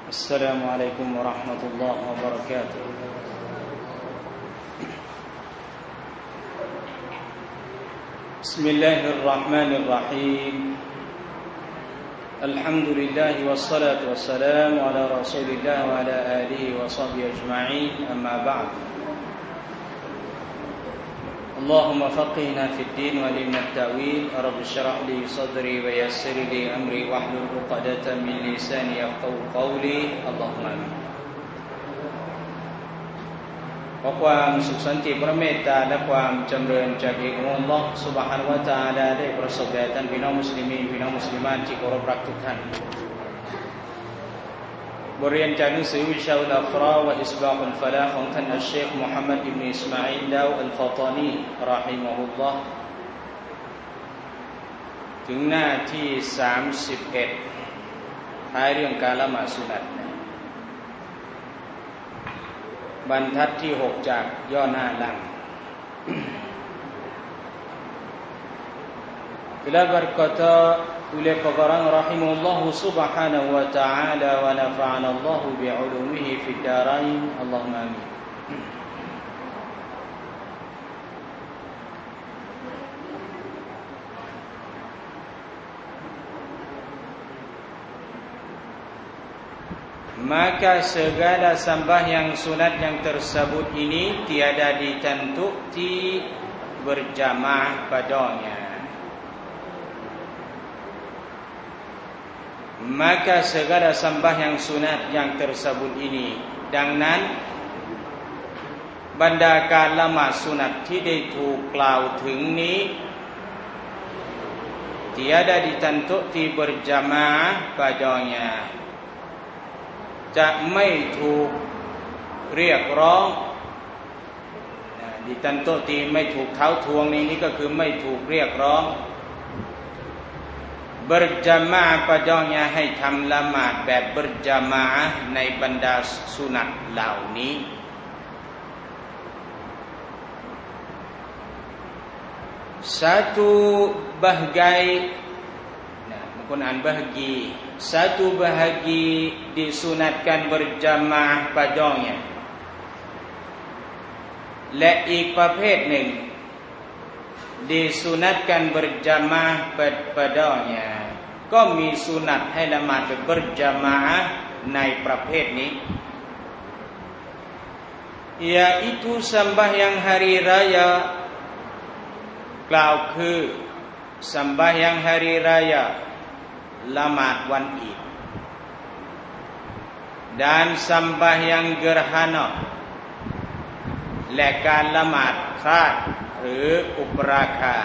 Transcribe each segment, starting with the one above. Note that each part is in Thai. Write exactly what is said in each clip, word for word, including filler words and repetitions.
Assalamualaikum warahmatullahi wabarakatuh. Bismillahirrahmanirrahim. Alhamdulillah wassalatu wassalamu ala Rasulillah wa ala alihi wa sahbihi ajma'in. Amma ba'd. Allahumma faqihna fid din wa alimna at-ta'wil. Rabbi shrah li sadri wa yassir li amri wahlul 'uqdatam min lisani yafqahu qawli. Allahumma amin. ขอความสุขสันติพระเมตตาและความจำเริญจากเอกองค์อัลเลาะห์ซุบฮานะฮูวะตะอาลาได้ประสบแด่ท่านพี่น้องมุสลิมีนพี่น้องมุสลิมานที่เคารพรักทุกท่านบทเรียนจากหนังสือวิชาอุลอัฟราและอิสบาฮุลฟะลาห์ของท่านอัชเชคมุฮัมมัดอิบนุอิสมาอีลดาวอัลฟาตานีเราะฮิมะฮุลลอฮ์ถึงหน้าที่สามสิบเอ็ดท้ายเรื่องการละหมาดสุนัตบรรทัดที่หกจากย่อหน้าหลัง Bila berkata oleh pegarang rahimahullah subhanahu wa ta'ala wa nafa'ana Allah bi'ulumihi fid darain. Allahumma amin. Maka segala sembahyang sunat yang tersebut ini tiada ditentuti berjamaah padanya. Maka segala sembahyang sunat yang tersebut ini,ดังนั้นบรรดาการละหมาดสุนัตที่ได้ถูกกล่าวถึงนี้ tiada ditentuti berjamaah padanya จะไม่ถูกเรียกร้องดิตันโตตีไม่ถูกเท้าทวงนี้นี่ก็คือไม่ถูกเรียกร้องberjamaah padanya ให้ทำละหมาดแบบ berjamaah ในบรรดาสุนัตเหล่านี้ satu bahagai nah mungkin an bahagi satu bahagi disunatkan berjamaah padanya และอีกประเภทหนึ่ง disunatkan berjamaah padanya ก็มีสุนัตให้ละหมาดแบบ berjamaah ในประเภทนี้ yaitu sembahyang hari raya กล่าวคือ sembahyang hari rayaละหมาดวันอีด dan sembahyang gerhana และการละหมาดคราดหรืออุปราคา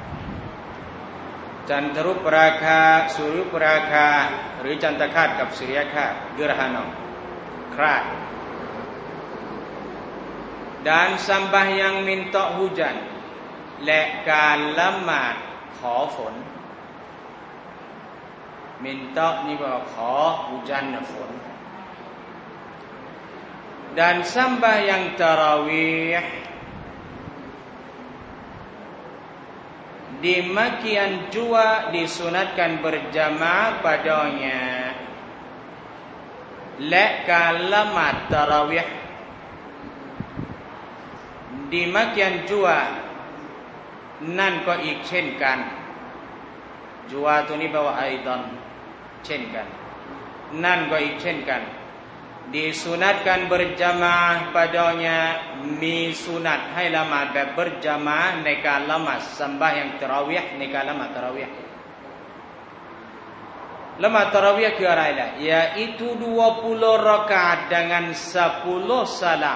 จันทรุปราคาสุริยุปราคาหรือจันทคาตกับสุริยคาต gerhana คราด dan sembahyang minta hujan และการละหมาดขอฝนminta นี่แปลว่าขอ hujan ฝน dan sembahyang tarawih demikian juga disunatkan berjamaah padanya และการละหมาดตะเราะวีห์ demikian juga นั่นก็อีกเช่นกัน jua ตัวนี้แปลว่า aidan เช่นกัน นั่นก็อีกเช่นกัน disunatkan berjamaah padanya มีสุนัตให้ละหมาดแบบ berjamaah ในการละหมาด sembahyang tarawih ในการละหมาดตะเราะวีห์ละหมาดตะเราะวีห์คืออะไรล่ะ yaitu dua puluh rakaat dengan sepuluh salam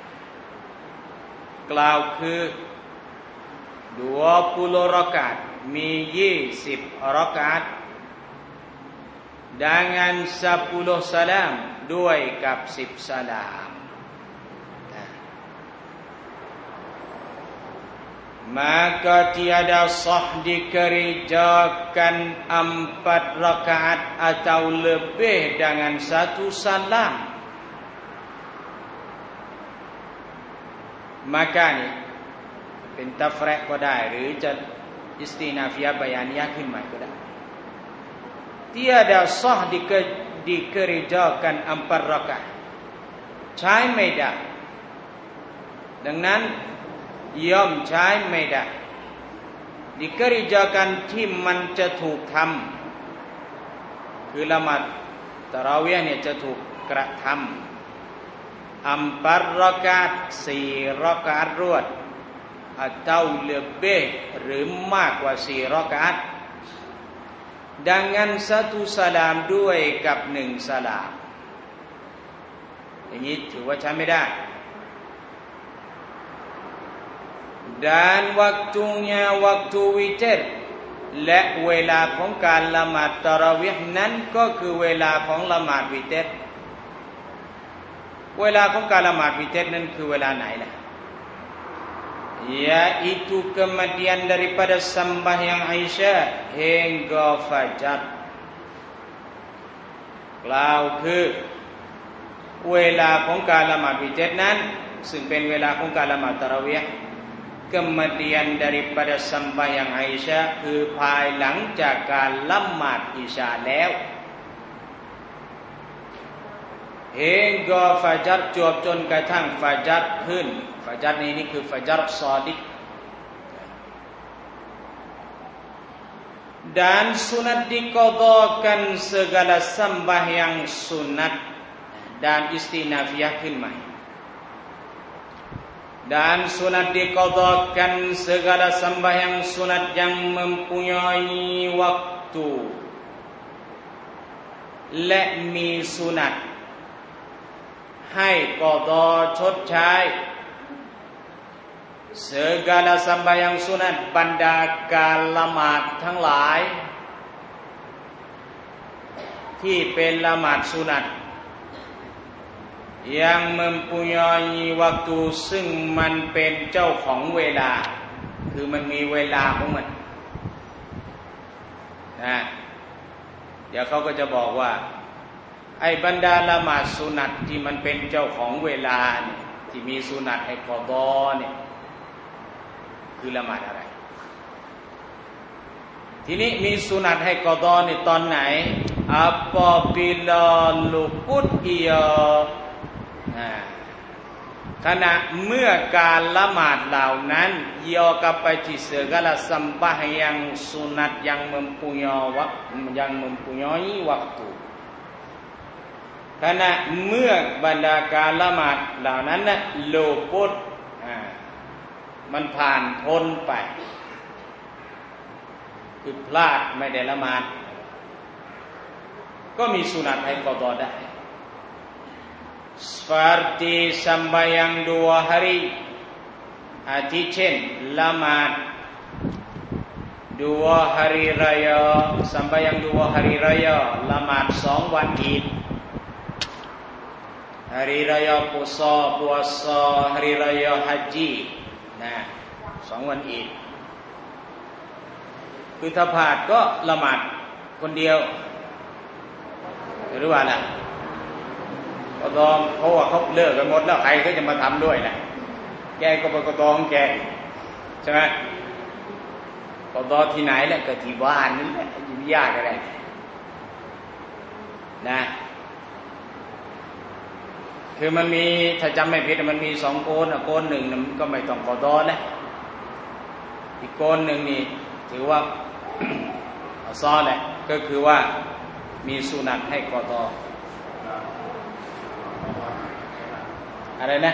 กล่าวคือ dua puluh rakaat มียี่สิบรากาต dengan sepuluh salam ด้วยกับสิบสลาม maka tiada sah dikerjakan empat rakaat atau lebih dengan satu salam maka นี่เป็นตัฟเราะห์ก็ได้หรือจะอิสตินาฟิยะห์บายานิยะห์ขึ้นมาก็ได้ tiada sah dikerjakan empat rakaatใช้ไม่ได้ดังนั้นย่อมใช้ไม่ได้dikerjakanที่มันจะถูกทำคือละหมาดตะเราะวีห์เนี่ยจะถูกกระทำอัมปัรรากาตสี่รากาตรวดatau lebih หรือมากกว่าสี่รากาต dengan satu salam ด้วยกับหนึ่งสลามอย่างนี้ถือว่าใช้ไม่ได้ dan waktunya waktu witir และเวลาของการละหมาดตะเราะวีห์นั้นก็คือเวลาของละหมาดวิเตรเวลาของการละหมาดวิเตรนั้นคือเวลาไหนล่ะ yaitu kemudian daripada sembahyang Aisyah hingga fajar กล่าวคือเวลาของการละหมาดวิเตรนั้นซึ่งเป็นเวลาของการละหมาดตะเราะวีห์ kemudian daripada sembahyang Aisyah คือภายหลังจากการละหมาดอิชาแล้วhingga fajar จวบจนกระทั่งฟัจรขึ้นฟัจรนี้นี่คือฟัจรซอดิก dan sunat diqadhakan segala sembahyang sunat dan istinafiyah ขึ้นใหม่ dan sunat diqadhakan segala sembahyang sunat yang mempunyai waktu และมีสุนัตให้กอฎอชดใช้ segala sembahyang sunat บรรดาการละหมาดทั้งหลายที่เป็นละหมาดสุนัต yang mempunyai waktu ซึ่งมันเป็นเจ้าของเวลาคือมันมีเวลาของมันนะเดี๋ยวเขาก็จะบอกว่าไอ้บรรดาละหมาดสุนัตที่มันเป็นเจ้าของเวลาเนี่ยที่มีสุนัตให้กอฎอเนี่ยคือละหมาดอะไรทีนี้มีสุนัตให้กอฎอในตอนไหน apabila luput ia ขณะเมื่อการละหมาดเหล่านั้น yakapati segala sembahyang sunat yang mempunyai waktu yang mempunyai waktu ขณะเมื่อบรรดาการละหมาดเหล่านั้นนะโลปุตมันผ่านพ้นไปคือพลาดไม่ได้ละหมาดก็มีสุนัตให้กอฎอได้ seperti sembahyang dua hari อาทิเช่นละหมาด dua hari raya sembahyang dua hari raya ละหมาดสองวันอีดhari raya puasa puasa hari raya haji นะสองวันอีดคือถ้าพลาดก็ละหมาดคนเดียวหรือว่าล่ะกอฎอเขาว่าเขาเลิกกันหมดแล้วใครก็จะมาทำด้วยล่ะแกก็ไปกอฎอของแกใช่ไหมกอฎอที่ไหนแหละก็ที่บ้านนั่นแหละยุ่งยากอะไรนะคือมันมีถ้าจำไม่ผิดมันมีสองโกนโกนหนึ่งมันก็ไม่ต้องกอฎอแล้วอีกโกนหนึ่งนี่ถือว่า ซ้อแหละก็คือว่ามีสุนัตให้กอฎออะไรนะ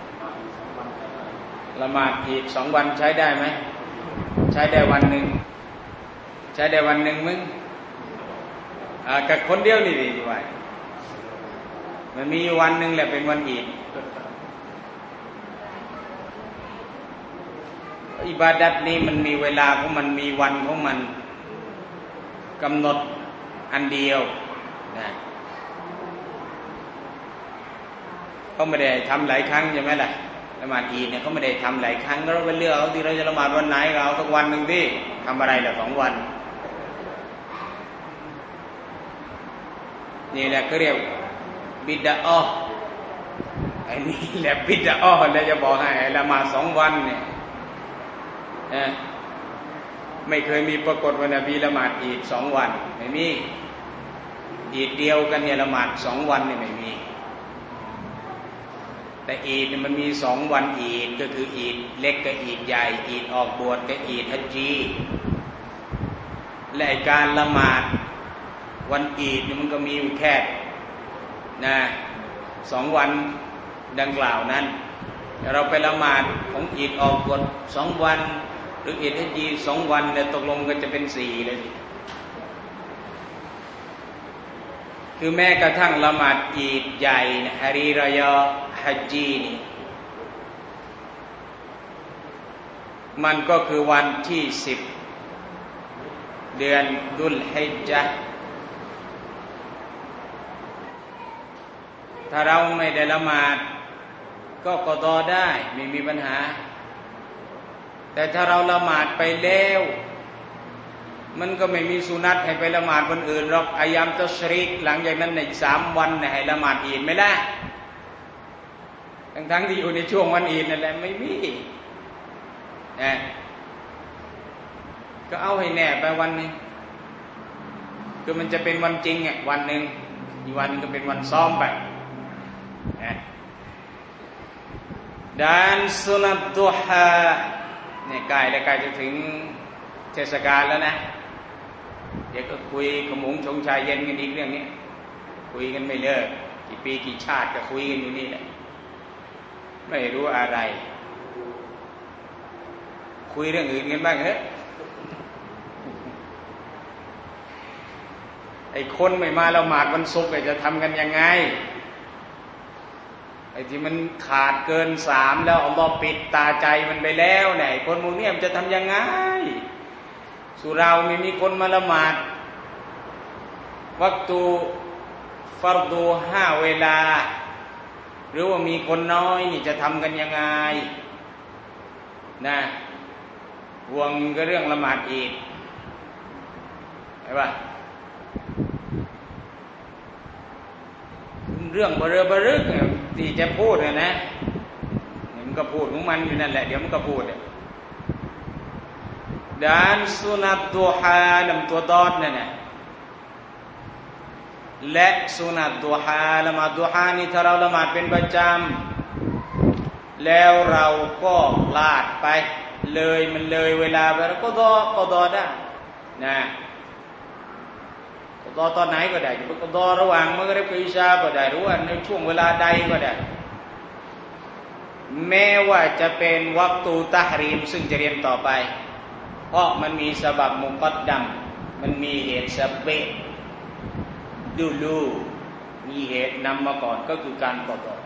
ละหมาดอีกสองวันใช้ได้ไหมใช้ได้วันหนึ่งใช้ได้วันหนึ่งมึงอ่ากับคนเดียวนี่ดีไว้มันมีวันหนึ่งแหละเป็นวันอีดอิบาดัตนี้มันมีเวลาของมันมีวันของมันกำหนดอันเดียวนะเขาไม่ได้ทำหลายครั้งใช่ไหมล่ะละหมาดอีดเนี่ยเขาไม่ได้ทำหลายครั้งเราไปเลือกเอาที่เราจะละหมาดวันไหนเราสักวันหนึ่งที่ทำอะไรล่ะสองวันนี่แหละเขาเรียกบิดาอ้อไอ้นี่แหละบิดาอ้อแล้วจะบอกให้ละหมาดสองวันเนี่ยไม่เคยมีปรากฏว่านบีละหมาดอีดสองวันไม่มีอีดเดียวกันเนี่ยละหมาดสองวันเนี่ยไม่มีแต่อีดเนี่ยมันมีสองวันอีดก็คืออีดเล็กกับอีดใหญ่อีดออกบวชกับอีดฮัจญีและการละหมาดวันอีดเนี่ยมันก็มีอยู่แค่นะสองวันดังกล่าวนั้นเราไปละหมาดของอีดออกบวชสองวันหรืออีดฮัจญีสองวันเนี่ยตกลงกันจะเป็นสี่เลยคือแม้กระทั่งละหมาดอีดใหญ่ฮารีรายาฮัจญีนี่มันก็คือวันที่สิบเดือนดุลฮิจญะห์ถ้าเราไม่ได้ละหมาดก็กอฎอได้ไม่มีปัญหาแต่ถ้าเราละหมาดไปแล้วมันก็ไม่มีสุนัตให้ไปละหมาดวันอื่นหรอกอายามตัชริกหลังจากนั้นในสามวันให้ละหมาดอีดไม่ได้ทั้งๆที่อยู่ในช่วงวันอีดนั่นแหละไม่มีนะก็เอาให้แน่ไปวันนึงคือมันจะเป็นวันจริงอ่ะวันนึงอีกวันนึงก็เป็นวันซ้อมไปนะdan sunat duhaเนี่ยใกล้แล้วใกล้จะถึงเทศกาลแล้วนะเดี๋ยวก็คุยขมุงชงชายเย็นกันอีกเรื่องนี้คุยกันไม่เลิกกี่ปีกี่ชาติก็คุยกันอยู่นี่แหละไม่รู้อะไรคุยเรื่องอื่นกันบ้างเถอะไอ้คนไม่มาละหมาดวันศุกร์จะทำกันยังไงไอ้ที่มันขาดเกินสามแล้วอัลลอฮ์ปิดตาใจมันไปแล้วเนี่ยคนพวกนี้มันจะทำยังไงสุเราไม่มีคนมาละหมาดวักตูฟัรดูห้าเวลาหรือว่ามีคนน้อยนี่จะทำกันยังไงนะห่วงก็เรื่องละหมาดอีดใช่ปะเรื่องบะเรอบะรึกที่จะพูดนะมันก็พูดของมันอยู่นั่นแหละเดี๋ยวมันก็พูดdan sunat duha นำตัวดอดนั่นน่ะและสุนัตดุฮาละหมาดดุฮานี่ถ้าเราละหมาดเป็นประจำแล้วเราก็พลาดไปเลยมันเลยเวลาไปแล้วก็ดอก็ดอได้นะก็ดอตอนไหนก็ได้จะก็ดอระหว่างมื้อกับอิชาก็ได้หรือว่าในช่วงเวลาใดก็ได้แม้ว่าจะเป็นวักตูตะฮรีมซึ่งจะเรียนต่อไปเพราะมันมีซะบับมุกัดดัมมันมีเหตุซะเบะดูลูมีเหตุนำมาก่อนก็คือการกอฎอ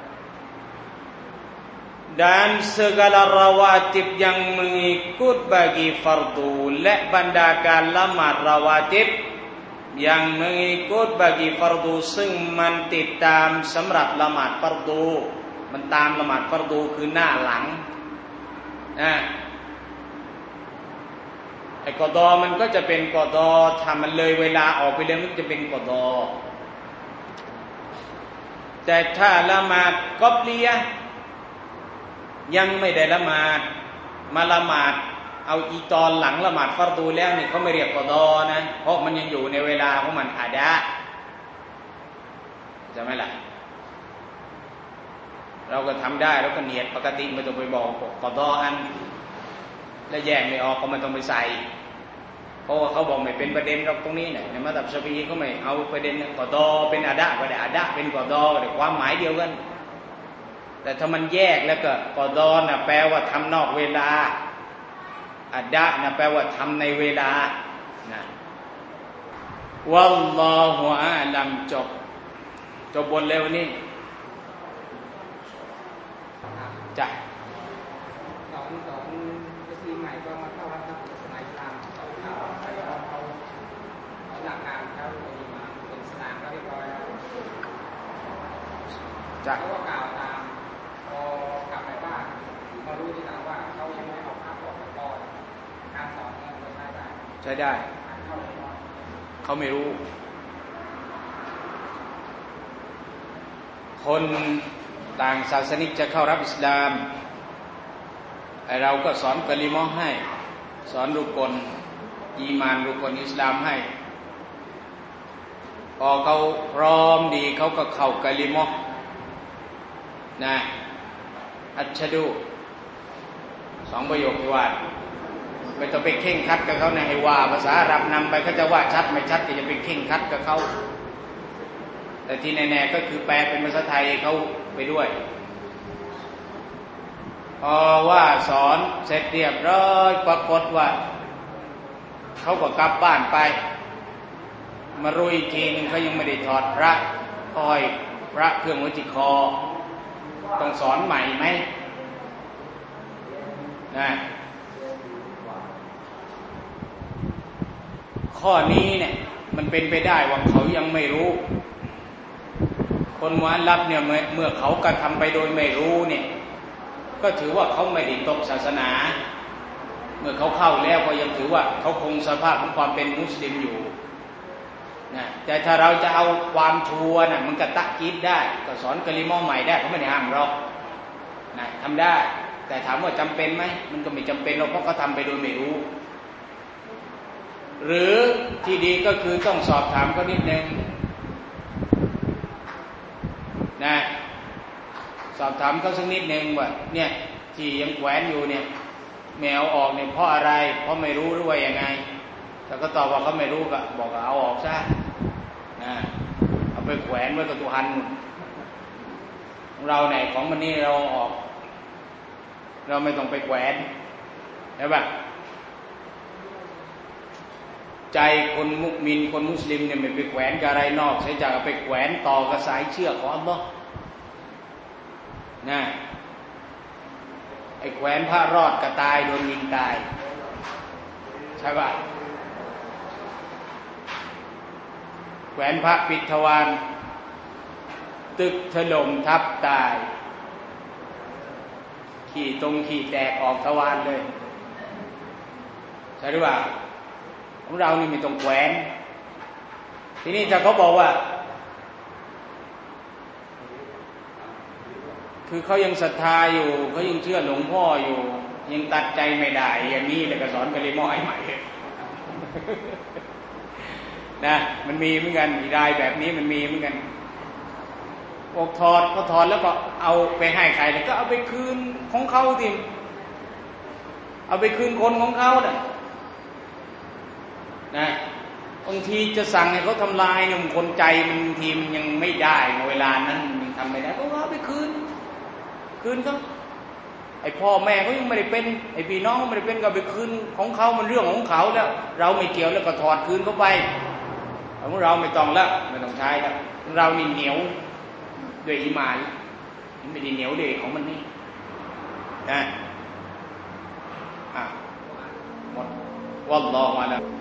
dan segala rawatib yang mengikut bagi fardu และบรรดาการละหมาดราวาติบyang mengikut bagi fardu ซึ่งมันติดตามสำหรับละหมาดฟัรดูมันตามละหมาดฟัรดูคือหน้าหลังนะไอ้กอฎอมันก็จะเป็นกอฎอถ้ามันเลยเวลาออกไปแล้วมันจะเป็นกอฎอแต่ถ้าละหมาดกอบลียะยังไม่ได้ละหมาดมาละหมาดเอาอีตอนหลังละหมาดฟัรดูแล้วนี่เขาไม่เรียกกอฎอนะเพราะมันยังอยู่ในเวลาของมันอาดะใช่ไหมล่ะเราก็ทำได้เราก็เนียดปกติไม่ต้องไปบอกกอฎออันและแยกไม่ออกก็ไม่ต้องไปใส่เพราะว่าเขาบอกไม่เป็นประเด็นเราตรงนี้เนี่ยในมัธยมชาฟีอีเขาไม่เอาประเด็นกอฎอเป็นอาดะก็ได้อาดะเป็นกอฎอก็ได้ความหมายเดียวกันแต่ถ้ามันแยกแล้วก็กอฎอน่ะแปลว่าทำนอกเวลาอาดะน่ะแปลว่าทำในเวลานะวัลลอฮุอาลัมจบจบบทแล้วนี้จ้ะสองสองมุสลิมใหม่ก็มาเข้ารับศาสนาอิสลามเขาเข้าไปเขาเขาหลักการเขาเป็นมาเป็นอิสลามก็เรียบร้อยแล้วจ้ะเขาก็กล่าวตามพอกลับไปบ้านมารู้ที่หลังว่าเขายังไม่ออกภาพออกก่อนการสอนเนี่ยมันใช้ได้ใช้ได้เขาไม่รู้คนต่างศาสนิกจะเข้ารับอิสลามไอเราก็สอนกะลิมะห์ให้สอนรุกลอีมานรุกลอิสลามให้พอเขาพร้อมดีเขาก็เข้ากะลิมะห์นะอัชฮะดูสองประโยคที่ว่าไม่ต้องไปเข่งคัดกับเขานะให้ว่าภาษาอาหรับนำไปเขาจะว่าชัดไม่ชัดก็จะไปเข่งคัดกับเขาแต่ที่แน่ๆก็คือแปลเป็นภาษาไทยเขาไปด้วยพอว่าสอนเสร็จเรียบร้อยปรากฏว่าเขาก็กลับบ้านไปมารู้อีกทีนึงเขายังไม่ได้ถอดพระอ้อยพระเครื่องไว้ที่คอต้องสอนใหม่ไหมนะข้อนี้เนี่ยมันเป็นไปได้ว่าเขายังไม่รู้คนมุอัลลัฟเนี่ยเมื่อเขากระทำไปโดยไม่รู้เนี่ยก็ถือว่าเขาไม่ได้ตกศาสนาเมื่อเขาเข้าแล้วก็ยังถือว่าเขาคงสภาพของความเป็นมุสลิมอยู่นะแต่ถ้าเราจะเอาความชัวร์น่ะมันก็ตะกีดได้ก็สอนกะลิมะห์ใหม่ได้เขาไม่ได้ห้ามเรานะทำได้แต่ถามว่าจำเป็นไหมมันก็ไม่จำเป็นเราเพราะเขาทำไปโดยไม่รู้หรือที่ดีก็คือต้องสอบถามเขานิดนึงนะสอบถามเขาสักนิดนึงว่าเนี่ยที่ยังแขวนอยู่เนี่ยแมวออกเนี่ยเพราะอะไรเพราะไม่รู้หรือว่ายังไงแต่ก็ตอบว่าเขาไม่รู้ก็บอกเอาออกซะนะเอาไปแขวนไว้กับตัวหันเราไหนของมันนี่เราออกเราไม่ต้องไปแขวนใช่ป่ะใจคนมุมินคนมุสลิมเนี่ยไม่ไปแขวนกับอะไรนอกเสียจากเอาไปแขวนต่อกับสายเชือกของอัลเลาะห์นะไอ้แขวนพระรอดก็ตายโดนยิงตายใช่ป่ะแขวนพระปิดทวารตึกถล่มทับตายขี่ตรงขี่แตกออกทวารเลยใช่หรือเปล่าของเรานี่ไม่ต้องแขวนทีนี้ถ้าเขาบอกว่าคือเขายังศรัทธาอยู่เขายังเชื่อหลวงพ่ออยู่ยังตัดใจไม่ได้อย่างนี้เลยก็สอนกะลิมะห์ให้ใหม่นะมันมีเหมือนกันอีรายแบบนี้มันมีเหมือนกันบอกถอดก็ถอดแล้วก็เอาไปให้ใครแล้วก็เอาไปคืนของเขาสิเอาไปคืนคนของเขาน่ะนะบางทีจะสั่งให้เขาทำลายเนี่ยคนใจมันทีมันยังไม่ได้เวลานั้นมันทำไม่ได้ก็เอาไปคืนคืนเขาไอ้พ่อแม่เขายังไม่ได้เป็นไอ้พี่น้องเขาไม่ได้เป็นก็ไปคืนของเขามันเรื่องของเขาแล้วเราไม่เกี่ยวแล้วก็ถอดคืนเขาไปของเราไม่ต้องแล้วไม่ต้องใช้แล้วเรานี่เหนียวด้วยอีหม่านมันไม่ได้เหนียวเลยของมันนี่นะอ่ะหมดวัลลอฮุอะลัยฮิ